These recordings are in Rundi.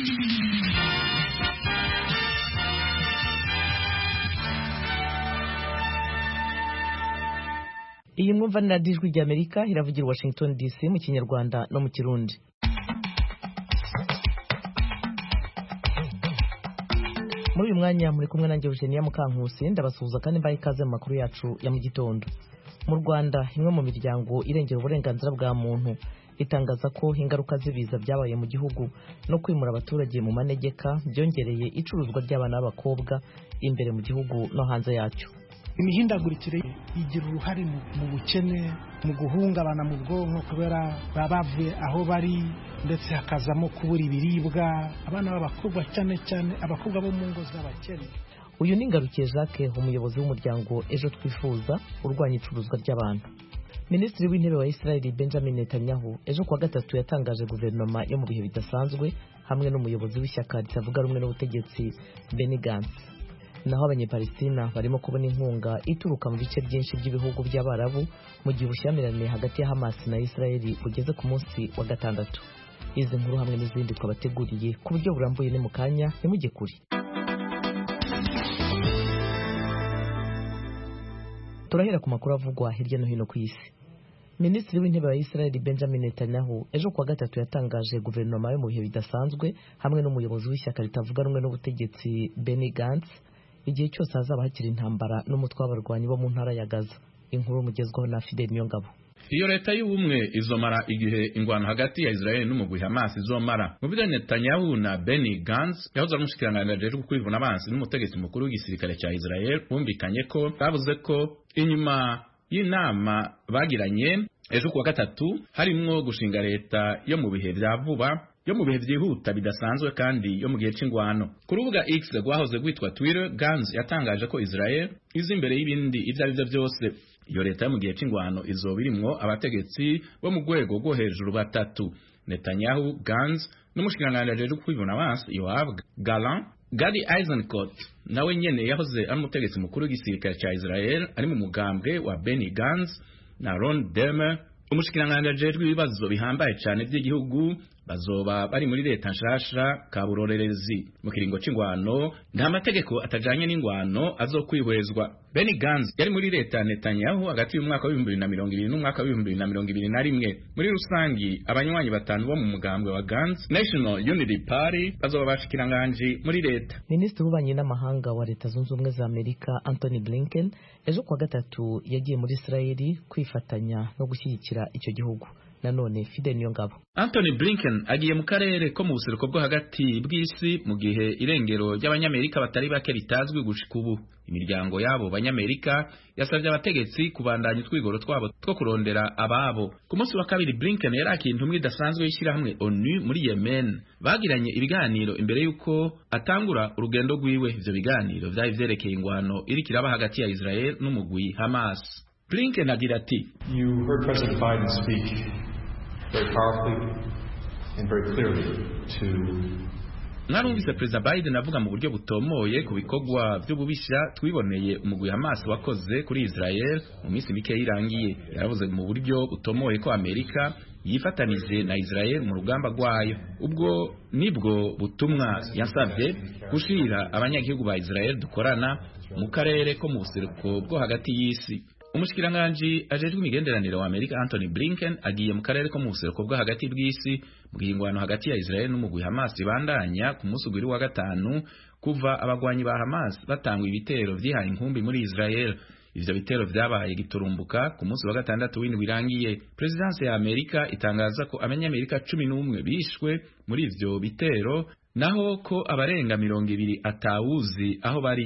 Iyi mwumva ni radiyo ijwi ry'Amerika iravugira Washington DC mu Kinyarwanda no mu Kirundi. Muri uyu mwanya muri kumwe nanjye Eugenia Mukankusi ndabasuhuza kandi mbaye ikaze mu makuru yacu ya mu gitondo. Mu Rwanda imwe mu miryango irengera uburenganzira bwa muntu itangaza ko ingaruka z'ibiza byabaye mu gihugu no kwimura abaturage mu manegeka byongereye icuruzwa ry'abana b'abakobwa imbere mu gihugu no hanze yacyo. Imihindagurikire igira uruhare mu bukene, mu guhungabana mu bwonko kubera babavuye aho bari, ndetse hakazamo kubura ibiribwa. Abana b'abakobwa cyane cyane abakobwa bo mu ngo z'abakene. Uyu ni Ngarukiye Jacques, umuyobozi w'umuryango Ejo Twifuza urwanya icuruzwa ry'abantu. Minisitiri w'intebe wa Israel Benjamin Netanyahu ejo kuwa gatatu yatangaje guverinoma yo mu bihe bidasanzwe hamwe n'umuyobozi w'ishyaka ritavuga rumwe n'ubutegetsi Benny Gantz. Naho abanyepalestina barimo kubona inkunga ituruka mu bice byinshi by'ibihugu by'Abarabu mu gihe ubushyamirane hagati ya Hamas na Israel bugeze ku munsi wa gatandatu. Izi nkuru hamwe n'izindi twabateguriye ku buryo burambuye ni mu kanya, ntimujye kure. Turahera ku makuru avugwa hirya no hino ku isi. Minisitiri w'intebe wa Israel Benjamin Netanyahu ejo kuwa gatatu yatangaje guverinoma yo mu bihe bidasanzwe hamwe n'umuyobozi w'ishyaka ritavuga rumwe n'ubutegetsi Benny Gantz igihe cyose hazaba hakiri intambara n'umutwe w'abarwanyi bo mu ntara ya Gaza. Inkuru mugezwaho na Fidel Niyongabo. Iyo leta y'ubumwe izomara igihe ingwano hagati ya Israel n'umugwi Hamas izomara. Mu byo Netanyahu na Benny Gantz yahoze ari umushikiranganji wo kwivuna abansi n'umutegetsi mukuru w'igisirikare cya Israel bumvikanye ko bavuze ko inyuma y'inama bagiranye ejo kuwa gatatu harimwo gushinga leta yo mu bihe bya vuba, yo mu bihe byihuta bidasanzwe kandi yo mu gihe c'ingwano. Ku rubuga X rwahoze rwitwa Twitter, Gantz yatangaje ko Israel izi imbere y'ibindi ivyo ari byo byose. Iyo leta yo mu gihe c'ingwano izoba irimwo abategetsi bo mu rwego rwo hejuru batatu: Netanyahu, Gantz n'umushikiranganji wo kwivuna abansi Yoav Gallant. Gadi Eisenkot nawe nyene yahoze ari umutegetsi mukuru w'igisirikare cya Israel ari mu mugambwe wa Benny Gantz na Ron Dermer umushikiranganji w'ibibazo bihambaye cyane by'igihugu bazoba bari muri leta nshasha kaburorerezi. Mu kiringo c'ingwano nta mategeko atajanye n'ingwano azokwihwezwa. Benny Gantz yari muri leta Netanyahu hagati y'umwaka wa 2020 n'umwaka wa 2021. Muri rusangi abanywanyi batanu bo mu mugambwe wa Gantz National Unity Party bazoba bashikiranganje muri leta. Minisitiri w'ububanyi n'amahanga wa Leta Zunze Ubumwe za Amerika Anthony Blinken ejo kuwa gatatu yagiye muri Israel kwifatanya no gushyigikira icyo gihugu. Nanone Fidel Niyongabo. Anthony Blinken agiye mu karere ko mu buseruko bwo hagati bw'isi mu gihe irengero ry'abanyamerika batari bake ritazwi gushika ubu. Imiryango yabo banyamerika yasabye abategetsi kubandanya utwigoro twabo two kurondera ababo. Ku munsi wa kabiri Blinken yarakiye intumwa idasanzwe y'ishyirahamwe ONU muri Yemen. Bagiranye ibiganiro imbere y'uko atangura urugendo rwiwe. Ivyo biganiro vyari vyerekeye ingwano iri kiraba hagati ya Israel n'umugwi Hamas. Blinken agira ati, You heard President Biden speak very powerfully and very clearly to Narumvise Perezida Biden avuga mu buryo butomoye ku bikorwa by'ububisha twiboneye umugwi Hamas wakoze kuri Israel mu minsi mike irangiye. Yaravuze mu buryo butomoye ko Amerika yifatanije na Israel mu rugamba rwayo. Ubwo nibwo butumwa yasabye gushira abanyagihugu ba Israel dukorana mu karere ko mu buseruko bwo hagati y'isi. Umushikiranganji ajejwe imigenderanire wa Amerika Anthony Blinken agiye mu karere ko mu buseruko bwo hagati bw'isi mu gihingwano hagati ya Israel n'umugwi Hamas bandanya ku munsi wa gatanu kuva abagwanyi ba Hamas batangwa ibitero vyihaye inkumbi muri Israel. Ivyo bitero vyabaye giturumbuka ku munsi wa gatandatu w'indwi irangiye. Presidency ya Amerika itangaza ko abanyamerika 11 bishwe muri ivyo bitero naho ko abarenga 200 atawuzi aho bari.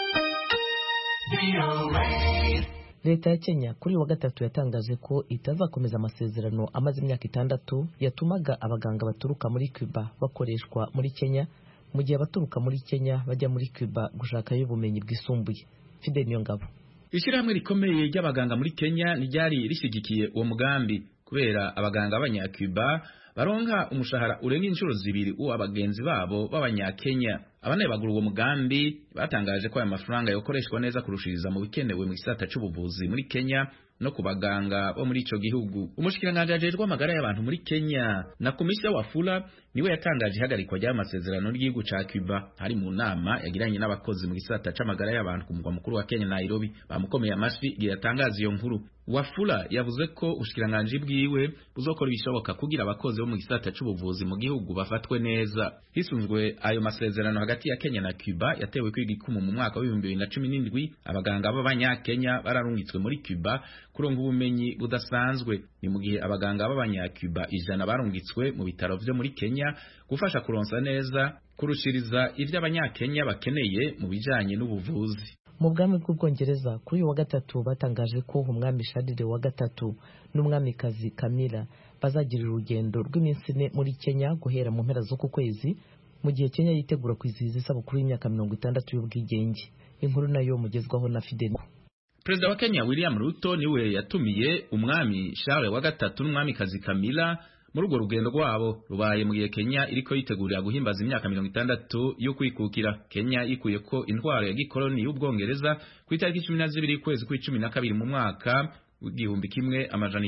Leta ya Kenya kuri wa gatatu yatangaje ko itazakomeza amasezerano amaze imyaka 6 yatumaga abaganga baturuka muri Cuba bakoreshwa muri Kenya mu gihe abaturuka muri Kenya bajya muri Cuba gushakayo ubumenyi bwisumbuye. Fidel Niyongabo. Ishyirahamwe rikomeye ry'abaganga muri Kenya nijari rishigikiye uwo mugambi kubera abaganga b'Abanya-Cuba baronka umushahara urenga inshuro zibiri uwo abagenzi babo b'Abanya-Kenya. Abanebagura uwo mugambi batangaje ko aya mafaranga yokoreshwa neza kurushiriza mu bikenewe mu gisata c'ubuvuzi muri Kenya no kubaganga bo muri ico gihugu. Umushikiranganje ajejwe amagara y'abantu muri Kenya na Komisiyo Wafula niwe yatangaje ihagarikwa ry'amasezerano y'igihugu ca Cuba hari mu nama yagiranye n'abakozi mu gisata c'amagara y'abantu ku mugwa mukuru wa Kenya Nairobi. Bamukomeye amashyi igihe yatangaza iyo nkuru. Wafula yavuze ko ubushikiranganje bwiwe buzokora ibishoboka kugira abakozi bo mu gisata c'ubuvuzi mu gihugu bafatwe neza. Hisunzwe ayo masezerano hagati ya Kenya na Cuba yatewe kw'igikumu mu mwaka wa 2017, abaganga b'abanyakenya bararungitswe muri Cuba kuronka ubumenyi budasanzwe. Ni mu gihe abaganga b'abanyacuba 100 barungitswe mu bitaro vyo muri Kenya gufasha kuronsa neza kurushiriza ivyo abanyakenya bakeneye mu bijanye n'ubuvuzi. Mu bwami bw'Ubwongereza kuri uyu wa gatatu batangaje ko umwami Charles wa gatatu n'umwamikazi Camilla bazagira urugendo rw'iminsi 4 muri Kenya guhera mu mpera z'uku kwezi, mu gihe Kenya yitegura kwizihiza isabukuru y'imyaka 60 y'ubwigenge. Inkuru nayo mugezwaho na Fidel. Perezida wa Kenya William Ruto niwe yatumiye umwami Charles wa gatatu n'umwamikazi Camilla muri urwo rugendo rwabo rubaye mu gihe Kenya iriko yitegurira guhimbaza imyaka 60 yo kwikukira. Kenya ikuye ko intwaro ya gikoloni y'Ubwongereza ku itariki 12 kwezi kwa 12 mu mwaka w'igihumbi kimwe amajana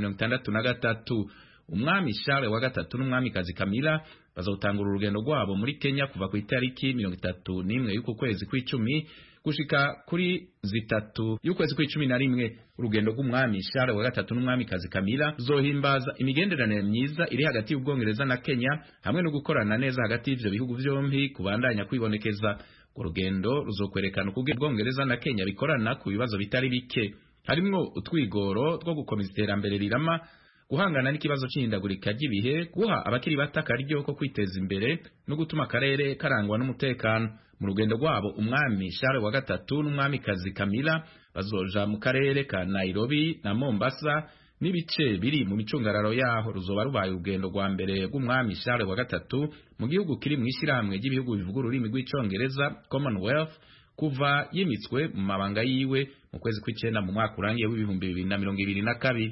963. Umwami Charles wa gatatu n'umwamikazi Camilla bazotangura urugendo rwabo muri Kenya kuva ku itariki 31 y'uko kwezi kwa 10 gushika kuri 3 y'ukwezi kwa 11. Urugendo rw'umwami Charles wa gatatu n'umwamikazi Camilla zohimbaza imigenderanire myiza iri hagati y'Ubwongereza na Kenya hamwe no gukorana neza hagati y'ivyo bihugu vyombi kubandanya kwibonekeza. Urugendo ruzokwerekana uko Ubwongereza na Kenya bikorana ku bibazo bitari bike, harimwo utwigoro two gukomeza iterambere rirama, guhangana n'ikibazo c'ihindagurika ry'ibihe, guha abakiri batakaryo ko kwiteza imbere no gutuma akarere karangwa n'umutekano. Mu rugendo rwabo umwami Charles wa gatatu n'umwamikazi Camilla bazoja mu karere ka Nairobi na Mombasa n'ibice biri mu micungararo yaho. Ruzoba rubaye urugendo rwa mbere rw'umwami Charles wa gatatu mu gihugu kiri mu ishiramwe ry'ibihugu bivuga ururimi rw'icongereza Commonwealth kuva yimitswe mu mabanga yiwe mu kwezi kw'icenda mu mwaka urangiye w'2022.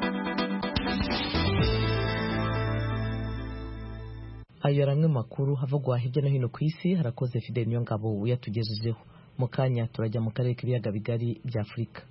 Ayo yaramwe makuru havugwa hirya no hino ku isi. Harakoze Fidel Nyongabo uyatugejejeho. Mu kanya turajya mu karere k'ibiyaga bigari bya Afrika.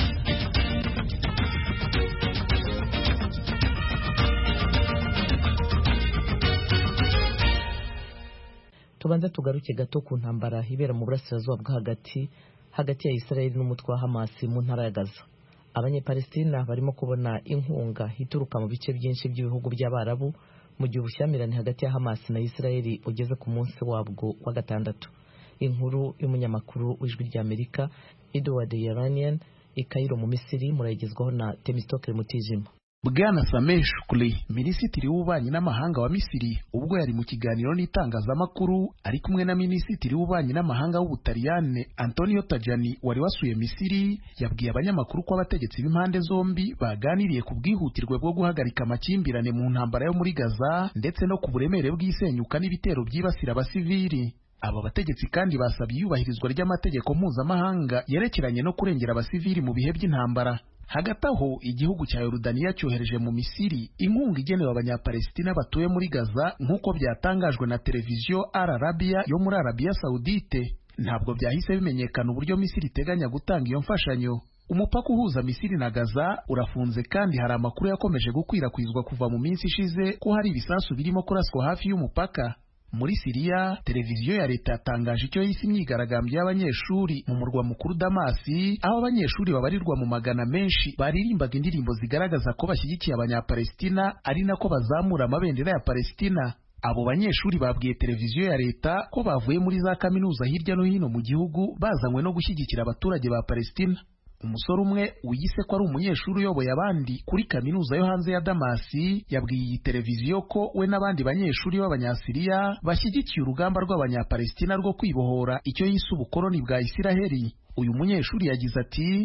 Tubanza tugaruke gato ku ntambara ibera mu burasirazuba bwo hagati ya Israel n'umutwe wa Hamas mu ntara ya Gaza. Abanyepalestina barimo kubona inkunga ituruka mu bice byinshi by'ibihugu by'Abarabu mu gihe ubushyamirane hagati ya Hamas na Israel ugeze ku munsi wabwo wa gatandatu. Inkuru y'umunyamakuru w'Ijwi ry'Amerika Edward Yeranian i Cairo mu Misiri murayigezwaho na Temistokle Mutijima. Bwana Sameh Shoukry, minisitiri w'ububanyi n'amahanga wa Misiri, ubwo yari mu kiganiro n'itangazamakuru ari kumwe na minisitiri w'ububanyi n'amahanga w'Ubutaliyane Antonio Tajani wari wasuye Misiri, yabwiye abanyamakuru ko abategetsi b'impande zombi baganiriye ku bwihutirwe bwo guhagarika amakimbirane mu ntambara yo muri Gaza ndetse no ku buremere bw'isenyuka n'ibitero byibasira abasivili. Aba bategetsi kandi basabye iyubahirizwa ry'amategeko mpuzamahanga yerekeranye no kurengera abasivili mu bihe by'intambara. Hagati aho igihugu cya Yorodaniya cyohereje mu Misiri inkunga igenewe abanyapalestina batuye muri Gaza nk'uko byatangajwe na televiziyo Al Arabiya yo muri Arabiya Saudite. Ntabwo byahise bimenyekana uburyo Misiri iteganya gutanga iyo mfashanyo. Umupaka uhuza Misiri na Gaza urafunze kandi hari amakuru yakomeje gukwirakwizwa kuva mu minsi ishize ko hari ibisasu birimo kuraswa hafi y'umupaka. Muri Siriya, televiziyo ya leta yatangaje icyo yise imyigaragambyo y'abanyeshuri mu murwa mukuru Damasi, aho abanyeshuri babarirwa mu magana menshi baririmbaga indirimbo zigaragaza ko bashyigikiye abanyapalestina ari nako bazamura amabendera ya Palestina. Abo banyeshuri babwiye televiziyo ya leta ko bavuye muri za kaminuza hirya no hino mu gihugu bazanywe no gushyigikira abaturage ba Palestina. Umusore umwe wiyise ko ari umunyeshuri uyoboye abandi kuri kaminuza yo hanze ya Damasi yabwiye iyi televiziyo ko we n'abandi banyeshuri b'abanyasiriya bashyigikiye urugamba rw'abanyapalestina rwo kwibohora icyo yise ubukoloni bwa Isiraheli. Uyu munyeshuri yagize ati: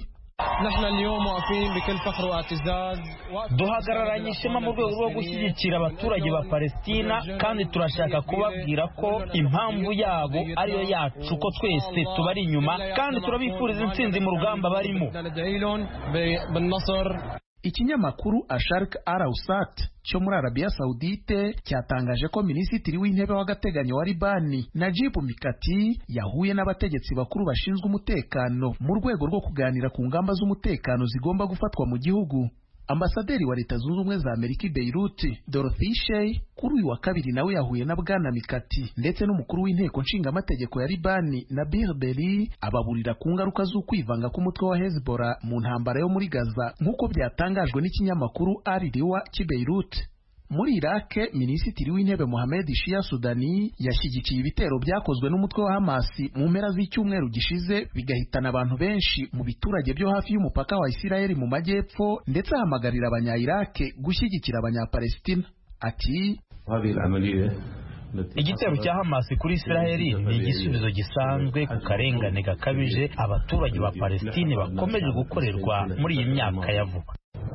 duhagararanye ishema mu rwego rwo gushyigikira abaturage ba Palestina, kandi turashaka kubabwira ko impamvu yabo ariyo yacu, ko twese tubari inyuma kandi turabifuriza intsinzi mu rugamba barimo. Ikinyamakuru Asharq Al-Awsat cyo muri Arabiya Saudite cyatangaje ko minisitiri w'intebe w'agateganyo wa Libani Najib Mikati yahuye n'abategetsi bakuru bashinzwe umutekano mu rwego rwo kuganira ku ngamba z'umutekano zigomba gufatwa mu gihugu. Ambasaderi wa Leta Zunze Ubumwe za Amerika i Beirut Dorothy Shea kuri uyu wa kabiri nawe yahuye na Bwana Mikati ndetse n'umukuru w'inteko nshingamategeko ya Libani Nabih Berri ababurira ku ngaruka z'ukwivanga k'umutwe wa Hezbollah mu ntambara yo muri Gaza nk'uko byatangajwe n'ikinyamakuru Al Riwa cy'i Beirut. Muri Iraq, Minisitiri w'Intebe Mohamed Shia Sudani yashyigikiye ibitero byakozwe n'umutwe wa Hamas mu mpera z'icyumweru gishize bigahitana abantu benshi mu biturage byo hafi y'umupaka wa Isiraheli mu majyepfo, ndetse ahamagarira abanya-Iraq gushyigikira abanya-Palestina. Ati igitero cya Hamas kuri Isiraheli ni igisubizo gisanzwe ku karengane gakabije abaturage ba Palestine bakomeje gukorerwa muri iyi myaka ya vuba.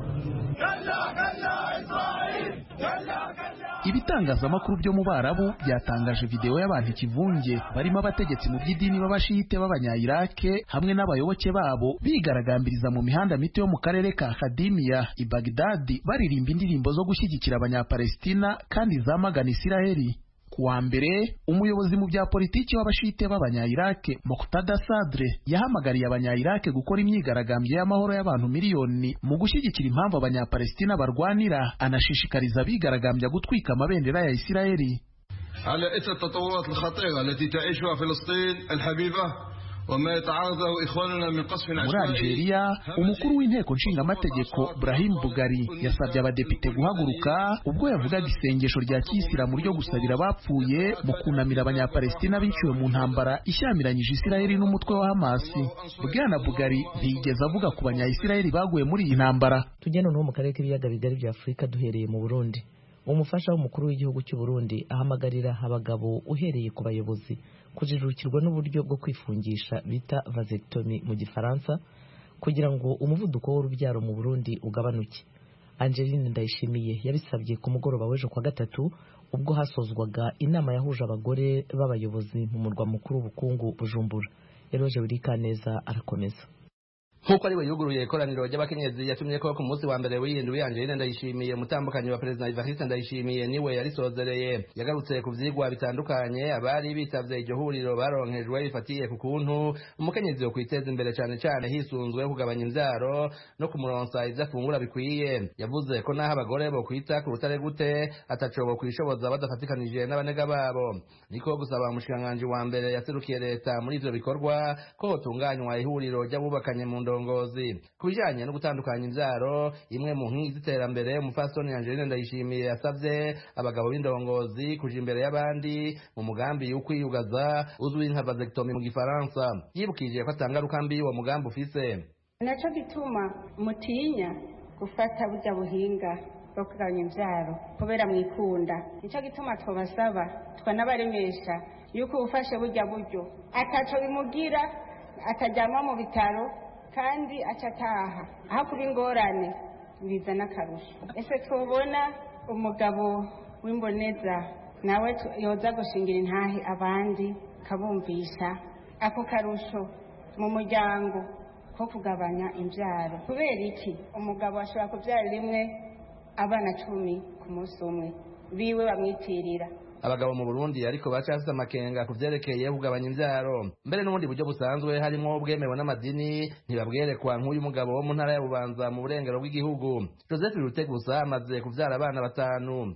Ibitangazamakuru byo mu Barabu byatangaje video y'abantu ikivunge barimo abategetsi mu by'idini b'abashite b'abanya-Iraq hamwe n'abayoboke babo bigaragambiriza mu mihanda mito yo mu karere ka Khadimia i Baghdad baririmba indirimbo zo gushyigikira abanya-Palestina kandi zamagana Isiraheli. Kuwa mbere, umuyobozi mu bya politiki w'abashite b'abanya-Iraq Muqtada Sadre yahamagariye abanya-Iraq gukora imyigaragambyo y'amahoro y'abantu miliyoni mu gushyigikira impamvu abanya-Palestina barwanira, anashishikariza abigaragambya gutwika amabendera ya Isiraheli. على إثر التطورات الخطيرة التي تعيشها فلسطين الحبيبة وما يتعرض إخواننا من قصف عشوائي. Muri Algeria, umukuru w'inteko nshingamategeko Brahim Bougari yasabye abadepite guhaguruka ubwo yavugaga isengesho rya kiyisilamu ryo gusabira abapfuye mu kunamira abanya-Palestina biciwe mu ntambara ishyamiranyije Isiraheli n'umutwe wa Hamas. Bwana Bougari ntiyigeze avuga ku banya-Isiraheli baguye muri iyi ntambara. Tujyana no mu karere k'ibiyaga bigari bya Afurika duhereye mu Burundi. Umufasha w'umukuru w'igihugu cy'u Burundi ahamagarira abagabo uhereye ku bayobozi kujijukirwa n'uburyo bwo kwifungisha bita vasectomy mu Gifaransa kugira ngo umuvuduko w'urubyaro mu Burundi ugabanuke. Angeline Ndayishimiye yabisabye ku mugoroba w'ejo kwa gatatu ubwo hasozwaga inama yahuje abagore b'abayobozi mu murwa mukuru w'ubukungu Bujumbura. Eroje Burikaneza arakomeza. Nkuko ari we yuguruye ikoraniro ry'abakenyezi yatumye ko ku munsi wa mbere w'iyindwi Angeline Ndayishimiye mutambukanyi wa President Evariste Ndayishimiye niwe yarisozereye yagarutse ku vyigwa bitandukanye abari bitavye iryo huriro baronkejwe bifatiye ku kuntu umukenyezi yo kwiteza imbere cyane cyane hisunzwe kugabanya imvyaro no kumuronsa ivyo afungura bikwiye. Yavuze ko naho abagore bo kwita ku rutare gute atacobo kwishoboza badafatikanije n'abanega babo, niko gusaba umushikiranganji wa mbere yaserukiye leta muri ivyo bikorwa ko hotunganywa ihuriro ry'abubakanye mu ndongozi. Kubijanye no gutandukanya imvyaro, imwe mu nkingi z'iterambere umupfasoni Angeline Ndayishimiye yasavye abagabo b'indongozi kuja imbere y'abandi mu mugambi w'ukwiyugaza uzwi nka vasectomy mu Gifaransa. Yibukije ko atangaruka mbi uwo mugambi ufise. Naco gituma mutinya gufata burya buhinga bwo kugabanya imvyaro kubera mwikunda. Nico gituma twabasaba twanabaremesha yuko ufashe burya buryo ataco bimugira, atajama mu bitaro kandi acataha aho kuba ingorane bizana akarusho. Ese tubona umugabo w'imboneza nawe yoza gushingira intahe abandi kabumvisha ako karusho mu muryango ko kugabanya imbyaro. Kubera iki umugabo ashobora kubyara rimwe abana 10 ku munsi umwe biwe bamwitirira. Abagabo mu Burundi ariko bacafite amakenga kuvyerekeye kugabanya imvyaro, mbere n'ubundi buryo busanzwe harimo ubwemewe n'amadini ntibabwerekwa nk'uyu mugabo wo mu ntara ya Bubanza mu burengero bw'igihugu. Joseph Rutegusa amaze kuvyara abana 5.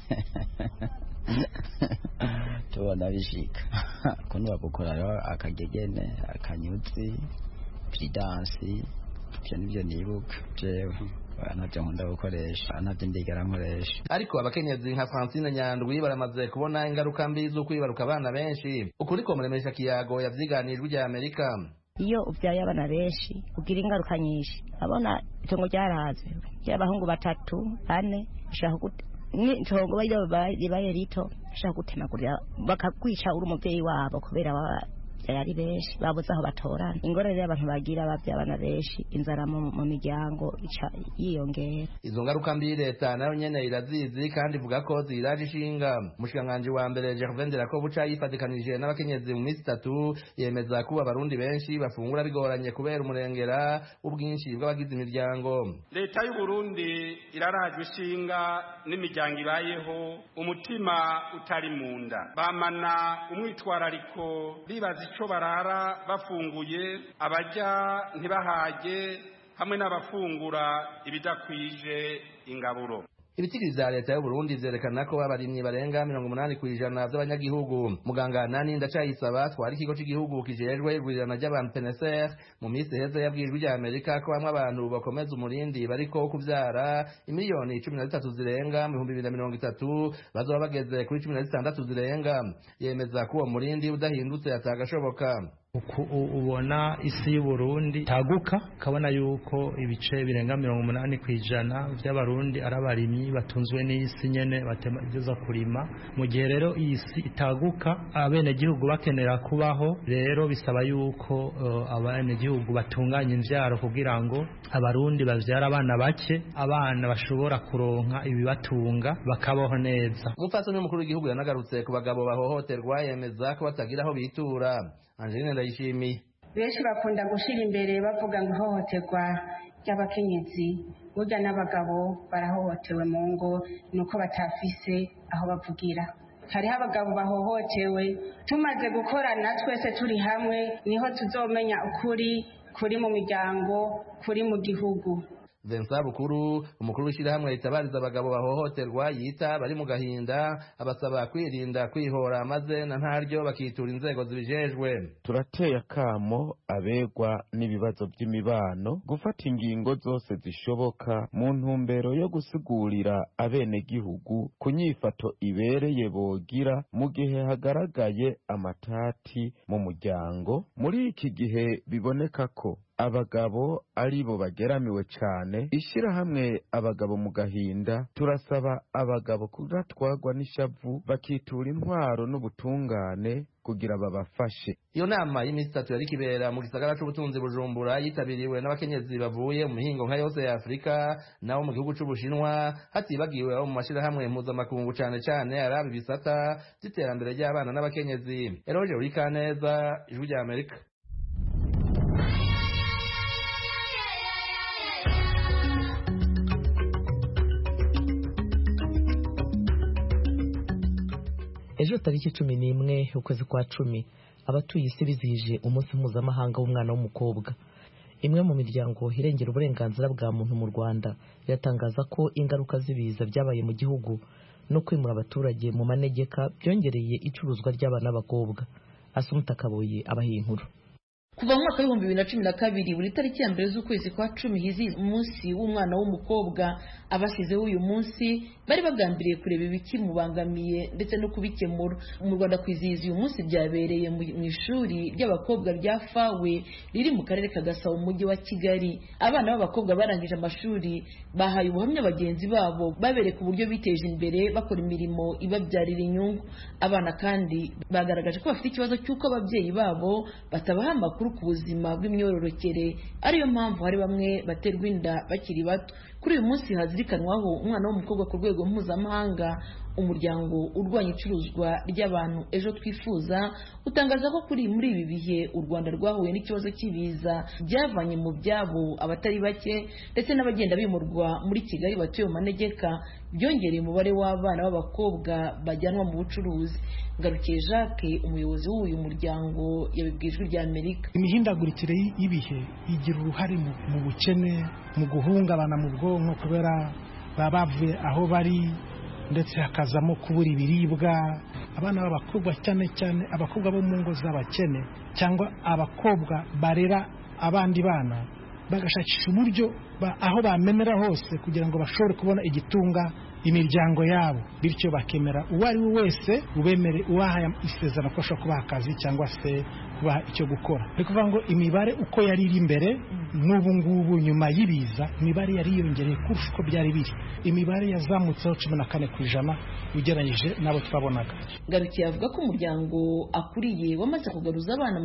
Tubona bishika kuno bakukora akagegene akanyutsi pridansi byo nivyo nibuka jewe anavyo nkunda gukoresha anavyo ndigera nkoresha. Ariko abakenyezi nka Francine Nyandwi baramaze kubona ingaruka mbi zo kwibaruka abana benshi. Ukuri ko muremesha kiyago yavyiganijwe rya Amerika. Iyo ubyaye abana benshi ugira ingaruka nyinshi. Abona itongo ryaraze y'abahungu 3 4 shaka gute ni itongo baye rito shaka gutemagurira bakakwica uri umuvyeyi wabo kubera yari benshi babuze aho batorana. Ingorane y'abantu bagira babyabana benshi inzara mu miryango ica yiyongera. Izo ngaruka mbi leta nayo nyene irazizi kandi ivuga ko ziraje ishinga. Umushikiranganji wa mbere Gervain Delakobuca yifatikanije n'abakenyezi mu minsi 3 yemeza kuba abarundi benshi bafungura bigoranye kubera umurengera ubwinshi bw'abagize imiryango. Leta y'u Burundi irarajwe ishinga n'imiryango ibayeho umutima utari munda, bamana umwitwarariko bibaza ico barara bafunguye, abaja ntibahage hamwe n'abafungura ibidakwije ingaburo. Ibitigiri vya leta y'u Burundi vyerekana ko abarimyi barenga 80% vy'abanyagihugu. Muganga Nani Ndacayisaba twari ikigo cy'igihugu kijejwe irwirirana ry'abantu PNSR mu minsi heze yabwirijwe rya Amerika ko bamwe abantu bakomeza umurindi bariko kuvyara imiliyoni 13 zirenga mu 2030 bazoba bageze kuri 16 zirenga. Yemeza ko uwo murindi udahindutse atagashoboka. Uku ubona isi y'u Burundi taguka kabona yuko ibice birenga 80% by'abarundi arabarimyi batunzwe n'isi nyene batemageza kurima. Mu gihe rero isi itaguka abene gihugu bakenera kubaho, rero bisaba yuko abene gihugu batunganya imvyaro kugira ngo abarundi bavyara abana bake, abana bashobora kuronka ibibatunga bakabaho neza. Umupfasoni w'umukuru w'igihugu yanagarutse ku bagabo bahohoterwa, yemeza ko batagira aho bitura. Angeline Ndayishimiye. Benshi bakunda gushira imbere bavuga ngo ihohoterwa ry'abakenyezi, burya n'abagabo barahohotewe mu ngo nuko batafise aho bavugira. Hariho abagabo bahohotewe, tumaze gukorana twese turi hamwe niho tuzomenya ukuri kuri mu miryango, kuri mu gihugu. Vincent Bukuru, umukuru w'ishyirahamwe ritabariza abagabo bahohoterwa, yita bari mu gahinda, abasaba kwirinda kwihora maze na ntaryo bakitura inzego zibijejwe. Turateye akamo abegwa n'ibibazo by'imibano gufata ingingo zose zishoboka mu ntumbero yo gusigurira abenegihugu ku nyifato ibereye bogira mu gihe hagaragaye amatati mu muryango. Muri iki gihe biboneka ko abagabo aribo bageramiwe cyane, ishyirahamwe abagabo mu gahinda turasaba abagabo kudatwagwa n'ishavu bakitura intwaro n'ubutungane kugira babafashe. Iyo nama y'iminsi 3 yari kibera mu gisagara c'ubutunzi Bujumbura, yitabiriwe n'abakenyezi bavuye mu mihingo nka yose ya Afrika naho mu gihugu c'Ubushinwa, hatibagiwe abo mu mashirahamwe mpuzamakungu cane cane arabi bisata by'iterambere ry'abana n'abakenyezi. Eroje Urikaneza, Ijwi rya Amerika. Ejo tariki 11 ukwezi kwa 10 abatuye isi bizihije umunsi mpuzamahanga w'umwana w'umukobwa. Imwe mu miryango irengera uburenganzira bwa muntu mu Rwanda yatangaza ko ingaruka z'ibiza byabaye mu gihugu no kwimura abaturage mu manegeka byongereye icuruzwa ry'abana b'abakobwa. Asumta Kaboyi abahiye inkuru. Kuva mu mwaka wa 2012 buri tariki ya mbere z'ukwezi kwa 10 hizi umunsi w'umwana w'umukobwa. Abashyizeho uyu munsi bari bagambiriye kureba ibiki mubangamiye ndetse no kubikemura. Mu Rwanda kwizihiza uyu munsi byabereye mu ishuri ry'abakobwa rya Fawe riri mu karere ka Gasabo mu mujyi wa Kigali. Abana b'abakobwa barangije amashuri bahaye ubuhamya bagenzi babo babereka uburyo biteje imbere bakora imirimo ibabyarira inyungu. Abana kandi bagaragaje ko bafite ikibazo cy'uko ababyeyi babo batabaha amakuru ku buzima bw'imyororokere, ariyo mpamvu hari bamwe baterwa inda bakiri bato. Kuri uyu munsi hazirikanwaho umwana w'umukobwa ku rwego mpuzamahanga. Umuryango urwanya icuruzwa ry'abantu Ejo Twifuza utangaza ko muri ibi bihe u Rwanda rwahuye n'ikibazo cy'ibiza byavanye mu byabo abatari bake ndetse n'abagenda bimurwa muri Kigali batuye mu manegeka, byongereye umubare w'abana b'abakobwa bajyanwa mu bucuruzi. Ngarukiye Jacques, umuyobozi w'uyu muryango, yabibwijwe rya Amerika. Imihindagurikire y'ibihe igira uruhare mu bukene, mu guhungabana mu bwonko kubera babavuye aho bari ndetse hakazamo kubura ibiribwa. Abana b'abakobwa cyane cyane abakobwa bo mu ngo z'abakene cyangwa abakobwa barera abandi bana bagashakisha uburyo aho bamenera hose kugira ngo bashobore kubona igitunga imiryango yabo, bityo bakemera uwo ari we wese ubemere ubaha isezerano ko ashobora kubaha akazi cyangwa se kubaha icyo gukora. Ni kuvuga ngo imibare uko yari iri imbere n'ubu ngubu nyuma y'ibiza imibare yari yiyongereye kurusha uko byari biri. Imibare yazamutseho 14% ugereranyije n'abo twabonaga. Ngarukiye avuga ko umuryango akuriye wamaze kugaruza abana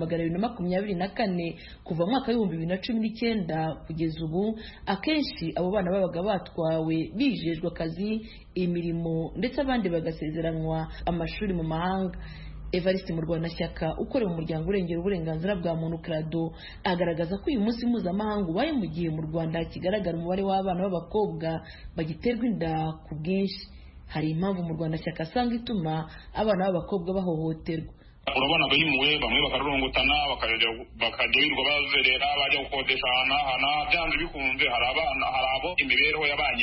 224 kuva mu mwaka wa 2019 kugeza ubu. Akenshi abo bana babaga batwawe bijejwe akazi, imirimo ndetse abandi bagasezeranwa amashuri mu mahanga. Evariste Murwanashyaka ukorera mu muryango urengera uburenganzira bwa muntu Crado agaragaza ko uyu munsi mpuzamahanga ubaye mu gihe mu Rwanda kigaragara umubare w'abana b'abakobwa bagiterwa inda ku bwinshi. Hari impamvu Murwanashyaka asanga ituma abana b'abakobwa bahohoterwa. urabona bimuwe bamwe bakarurungutana bakajya birirwa bazerera bajya gukodesha ahantu byanze bikunze hari abo imibereho yabanye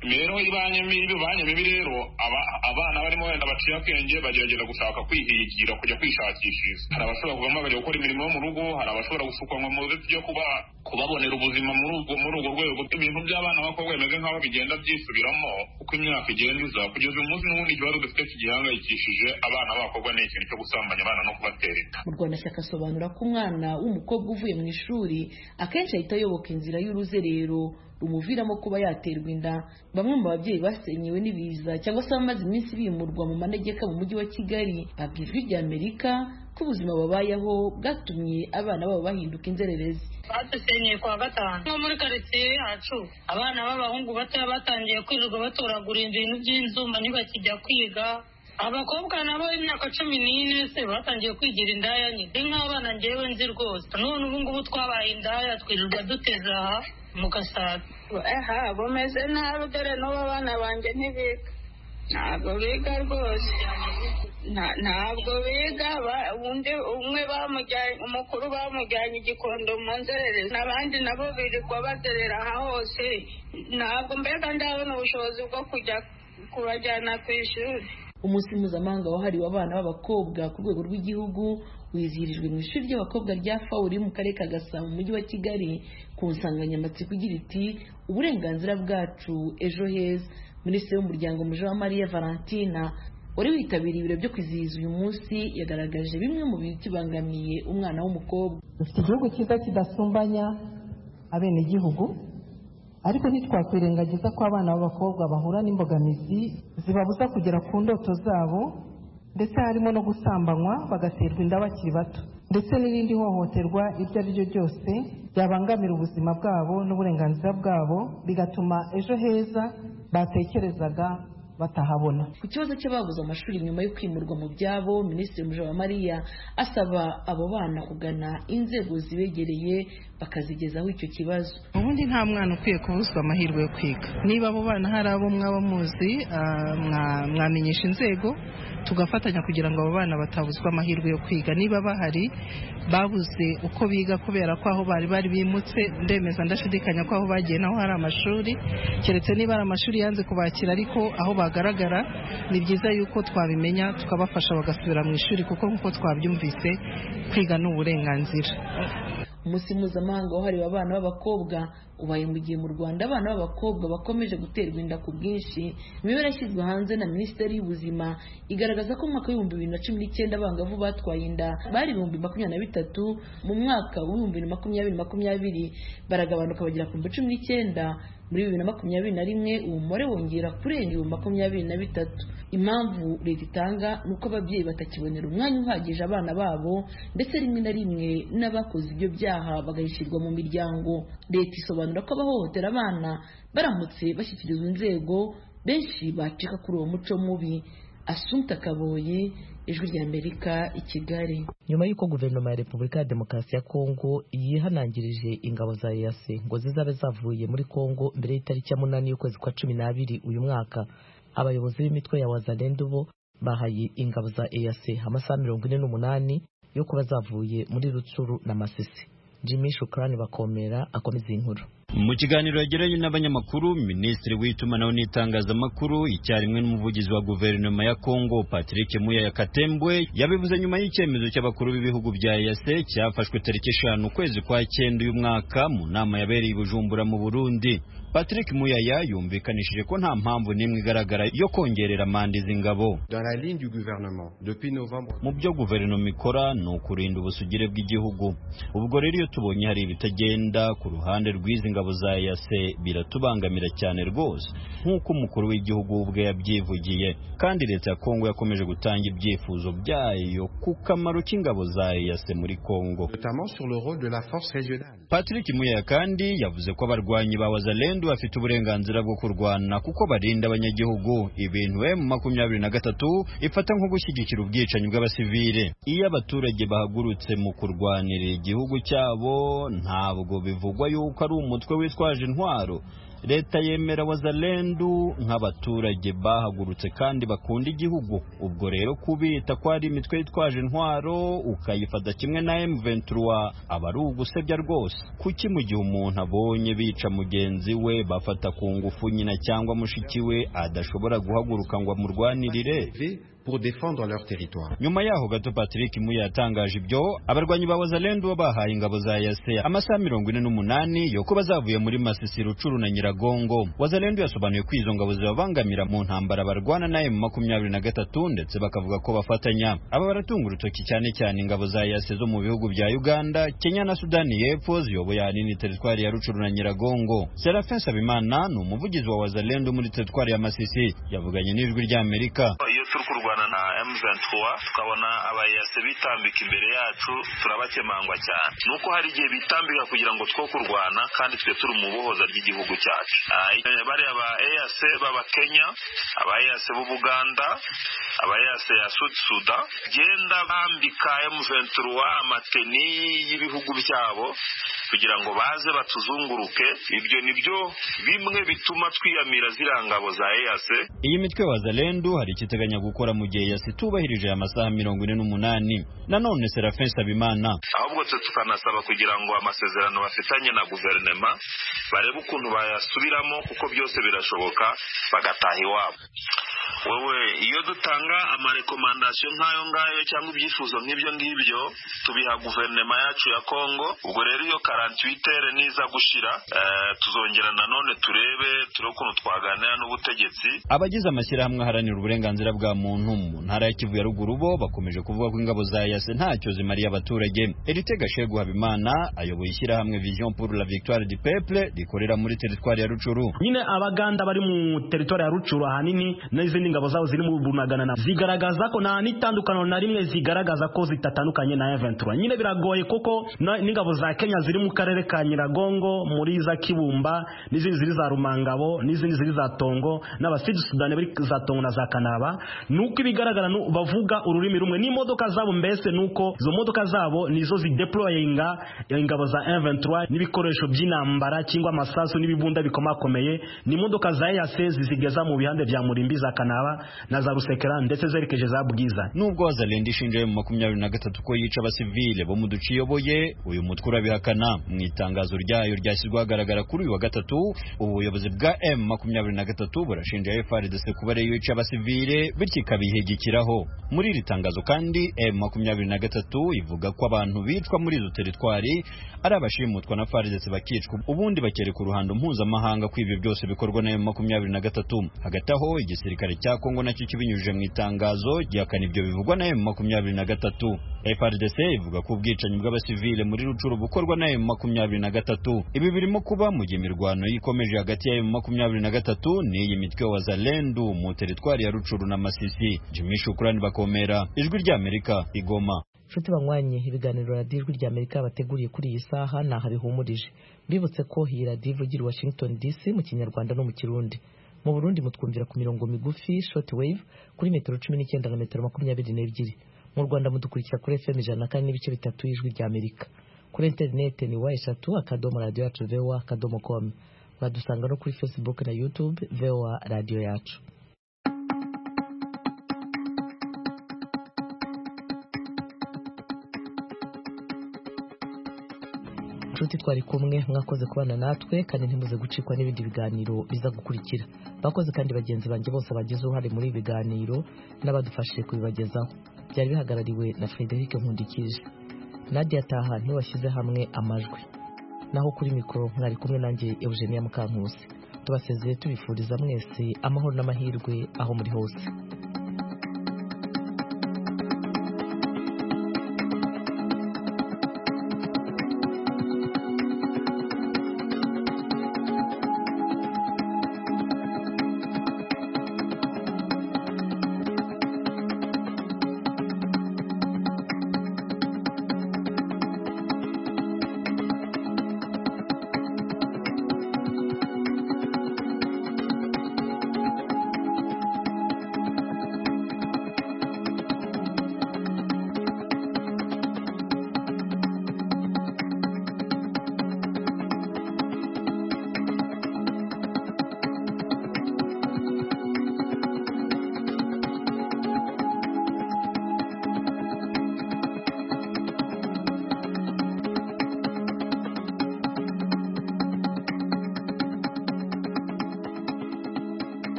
mibi rero abana barimo wenda baciye akenge bagerageza gushaka kwihigira kujya kwishakishiriza. Hari abashobora kuvamo bakajya gukora imirimo yo mu rugo, hari abashobora gusukwanwa mu biti byo kubabonera ubuzima muri urwo rwego. Ibintu by'abana b'abakobwa bimeze nk'aho bigenda byisubiramo uko imyaka igenda iza, kugeza uyu munsi n'ubundi ikibazo dufite kigihangayikishije abana b'abakobwa ni ikintu cyo gusambanya abana no kubatera inda. Mu Rwanda Shyaka asobanura ko umwana w'umukobwa uvuye mu ishuri akenshi ahita ayoboka inzira y'uruzerero rumuviramo kuba yaterwa inda. Bamwe mu babyeyi basenyewe n'ibiza cyangwa se bamaze iminsi bimurwa mu manegeka mu mujyi wa Kigali babwira Ijwi ry'Amerika ko ubuzima babayeho bwatumye abana babo bahinduka inzererezi. Badusenyeye kwa gatanu nko muri karitsiye yacu, abana b'abahungu batoya batangiye kwirirwa batoragura ibintu by'inzumba ntibakijya kwiga. Abakobwa nabo imyaka 14 se batangiye kwigira indaya nyine nk'abana njyewe nzi rwose. None ubu ngubu twabaye indaya twirirwa duteza aha mu Gasaga. Bameze nabi dore n'abo bana banjye ntibiga, ntabwo biga rwose, ntabwo biga. Umwe bamujyanye, umukuru bamujyanye Igikondo mu nzererezi, n'abandi nabo birirwa bazerera aha hose. Ntabwo mbega ndabona ubushobozi bwo kujya kubajyana ku ishuri. Umunsi mpuzamahanga wahariwe abana b'abakobwa ku rwego rw'igihugu wizihirijwe mu ishuri ry'abakobwa rya Fawuri mu karere ka Gasabo mu mujyi wa Kigali ku nsanganyamatsiko igira iti uburenganzira bwacu ejo heza. Minisitiri w'umuryango Mujawamariya Valentina wari witabiriye ibiro byo kwizihiza uyu munsi yagaragaje bimwe mu bitibangamiye umwana w'umukobwa. Dufite igihugu cyiza kidasumbanya abenegihugu, ariko ntitwakwirengagiza ko abana b'abakobwa bahura n'imbogamizi zibabuza kugera ku ndoto zabo, ndetse harimo no gusambanywa bagaterwa inda bakiri bato, ndetse n'irindi hohoterwa iryo ari ryo ryose ryabangamira ubuzima bwabo n'uburenganzira bwabo, bigatuma ejo heza batekerezaga batahabona. Ku kibazo cy'ababuze amashuri nyuma yo kwimurwa mu byabo, Minisitiri Mujawamariya asaba abo bana kugana inzego zibegereye bakazigezaho icyo kibazo. Ubundi nta mwana ukwiye kubuzwa amahirwe yo kwiga. Niba abo bana hari abo mwaba muzi, mwamenyesha inzego tugafatanya kugira ngo abo bana batabuzwa amahirwe yo kwiga. Niba bahari babuze uko biga kubera ko aho bari bimutse, ndemeza ndashidikanya ko aho bagiye naho hari amashuri, keretse niba ari amashuri yanze kubakira, ariko aho bagaragara ni byiza yuko twabimenya tukabafasha bagasubira mu ishuri, kuko nk'uko twabyumvise kwiga ni uburenganzira. Umunsi mpuzamahanga wahariwe abana b'abakobwa ubaye mu gihe mu Rwanda abana b'abakobwa bakomeje guterwa inda ku bwinshi. Imibare yashyizwe hanze na Minisiteri y'Ubuzima igaragaza ko mu mwaka w'2019 abangavu batwaye inda bari 23,000, mu mwaka w'2020 baragabanuka bagera ku 19,000. Muri 2021 uwo mubare wongera kurenga 23,000. Impamvu leta itanga nuko ababyeyi batakibonera umwanya uhagije abana babo, ndetse rimwe na rimwe n'abakoze ibyo byaha bagahishirwa mu miryango. Leta isobanura ko abahohotera abana baramutse bashyikirizwa inzego benshi bacika kuri uwo muco mubi. Assumpta Kaboyi, Ijwi ry'Amerika, i Kigali. Nyuma y'uko guverinoma ya Repubulika ya Demokarasi ya Kongo yihanangirije ingabo za EAC ngo zizabe zavuye muri Kongo mbere y'itariki ya 8 y'ukwezi kwa 12 uyu mwaka, abayobozi b'imitwe ya Wazalendo bo bahaye ingabo za EAC amasaha 48 yo kuba zavuye muri Rutsuru na Masisi. Jimmy Shukrani Bakomera akomeza inkuru. Mu kiganiro yagiranye n'abanyamakuru, Minisitiri w'itumanaho n'itangazamakuru icyarimwe n'umuvugizi wa guverinoma ya Kongo Patrick Muyaya Katembwe yabivuze nyuma y'icyemezo cy'abakuru b'ibihugu bya EAC cyafashwe tariki 5 ukwezi kwa 9 uyu mwaka mu nama yabereye i Bujumbura mu Burundi. Patrick Muyaya yumvikanishije ko nta mpamvu n'imwe igaragara yo kongerera manda z'ingabo. Mu byo guverinoma ikora ni ukurinda ubusugire bw'igihugu. Ubwo rero iyo tubonye hari ibitagenda ku ruhande rw'izi ngabo za EAC biratubangamira cyane rwose, nk'uko umukuru w'igihugu ubwe yabyivugiye, kandi leta ya Kongo yakomeje gutanga ibyifuzo byayo ku kamaro k'ingabo za EAC muri Kongo. Patrick Muyaya kandi yavuze ko abarwanyi ba Wazalendo bafite uburenganzira bwo kurwana kuko barinda abanyagihugu, ibintu M23 ifata nko gushyigikira ubwicanyi bw'abasivile. Iyo abaturage bahagurutse mu kurwanira igihugu cyabo, ntabwo bivugwa yuko ari umutwe witwaje intwaro, leta yemera Wazalendo nk'abaturage bahagurutse kandi bakunda igihugu. Ubwo rero kubita ko ari imitwe yitwaje intwaro ukayifata kimwe na M23 aba ari ugusebya rwose. Kuki mu gihe umuntu abonye bica mugenzi we bafata ku ngufu nyina cyangwa mushiki we adashobora guhaguruka ngo amurwanirire pour défendre leur territoire. Nyuma yaho gato Patrick Muya yatangaje ibyo abarwanyi ba Wazalendo bahaye ingabo za EAC amasaha 48 yo ko bazavuye muri Masisi, Rucuru na Nyiragongo. Wazalendo yasobanuye ko izo ngabo zibabangamira mu ntambara barwana na M23 ndetse bakavuga ko bafatanya. Aba baratunga urutoki cyane cyane ingabo za EAC zo mu bihugu bya Uganda, Kenya na Sudani y'Epfo ziyoboye ahanini teritwari ya Rucuru na Nyiragongo. Serafin Sabimana ni umuvugizi wa Wazalendo muri teritwari ya Masisi yavuganye n'ijwi rya Amerika. Na M23 tukabona abayase bitambika imbere yacu turabakemangwa cyane. Nuko hari igihe bitambika kugira ngo two kurwana kandi twe turi mu buhoza ry'igihugu cyacu. Bari aba EAC baba Kenya, aba EAC b'u Buganda, aba EAC ya Sudan genda bambika M23 amateni y'ibihugu byabo kugira ngo baze batuzunguruke. Ibyo nibyo bimwe bituma twiyamira zirangabo za EAC. Iyi mitwe wa Wazalendo hari kiteganya gukora mu gihe yasitubahirije amasaha 48. Nanone Serafin Sabimana ahubwo tukanasaba kugira ngo amasezerano bafitanye na guverinoma barebe ukuntu bayasubiramo kuko byose birashoboka bagataha iwabo. Wewe iyo dutanga amarekomandasiyo nk'ayo ngayo cyangwa ibyifuzo nk'ibyo ngibyo tubiha guverinoma yacu ya Kongo. Ubwo rero iyo 48 niza gushira tuzongera nanone turebe ukuntu twaganira n'ubutegetsi. Abagize amashyirahamwe aharanira uburenganzira bwa muntu mu ntara ya Kivu ya Ruguru bo bakomeje kuvuga ko ingabo za EAC ntacyo zimariye abaturage. Erite Gashegu Habimana ayoboye ishyirahamwe Vision pour la Victoire du Peuple rikorera muri teritwari ya Rucuru. Nyine abaganda bari mu teritwari ya Rucuru ahanini n'izindi ngabo zabo ziri mu Bunagana zigaragaza ko nta nitandukano na rimwe zigaragaza ko zitatandukanye na M23. Nyine biragoye koko n'ingabo za Kenya ziri mu karere ka Nyiragongo muri za Kibumba n'izindi ziri za Rumangabo n'izindi ziri za Tongo n'abasidi Sudani bari za Tongo na za Kanaba. Nuko ibigaragara bavuga ururimi rumwe n'imodoka zabo, mbese nuko izo modoka zabo nizo zideployinga ingabo za M23 n'ibikoresho by'intambara cyangwa amasasu n'ibibunda bikomakomeye. Ni imodoka za EAC zizigeza mu bihande bya Murimbi za Kanaba na za Rusekera ndetse zerekeje za Bwiza. Nubwo Wazalendo ishinja mu 23 ko yica abasivile bo mu duce iyoboye, uyu mutwe urabihakana. Mu itangazo ryayo ryashyizwe ahagaragara kuri uyu wa gatatu, ubuyobozi bwa M23 burashinja FARDC kuba ariyo yica abasivile bityo ikabihegekiraho. Muri iri tangazo kandi M23 ivuga ko abantu bitwa muri izo teritwari ari abashimutwa na FARDC bakicwa ubundi bakereka uruhando mpuzamahanga ko ibyo byose bikorwa na M23. Hagati aho igisirikare cya Kongo nacyo kibinyujije mu itangazo gihakana ibyo bivugwa na M23. FARDC ivuga ko ubwicanyi bw'abasivile muri Rucuru bukorwa na M23. Ibi birimo kuba mu gihe imirwano yikomeje hagati ya M23 n'iyi mitwe wa Wazalendo mu teritwari ya Rucuru na Masisi. Jimmy Shukrani Bakomera, Ijwi rya Amerika, Igoma. Nshuti banywanye, ibiganiro radio Ijwi rya Amerika bateguriye kuri iyi saha naho bihumurije. Bibutse ko iyi radio ivugira Washington DC mu Kinyarwanda no mu Kirundi. Mu Burundi mutwumvira ku mirongo migufi short wave kuri metero 19 na metero 22. Mu Rwanda mudukurikira kuri FM 104.3 y'Ijwi rya Amerika. Kuri internet ni wa3.radio.voa.com. Badusanga no kuri Facebook na YouTube VOA Radio Yacu. Nshuti twari kumwe, mwakoze kubana natwe kandi ntimuze gucikwa n'ibindi biganiro biza gukurikira. Bakoze kandi bagenzi banjye bose bagize uruhare muri ibiganiro n'abadufashije kubibagezaho. Byari bihagarariwe na Frederic Nkundikije. Nadia Taha niwe washyize hamwe amajwi. Naho kuri mikoro mwari kumwe nanjye Eugenia Mukankusi. Tubasezeye tubifuriza mwese amahoro n'amahirwe aho muri hose.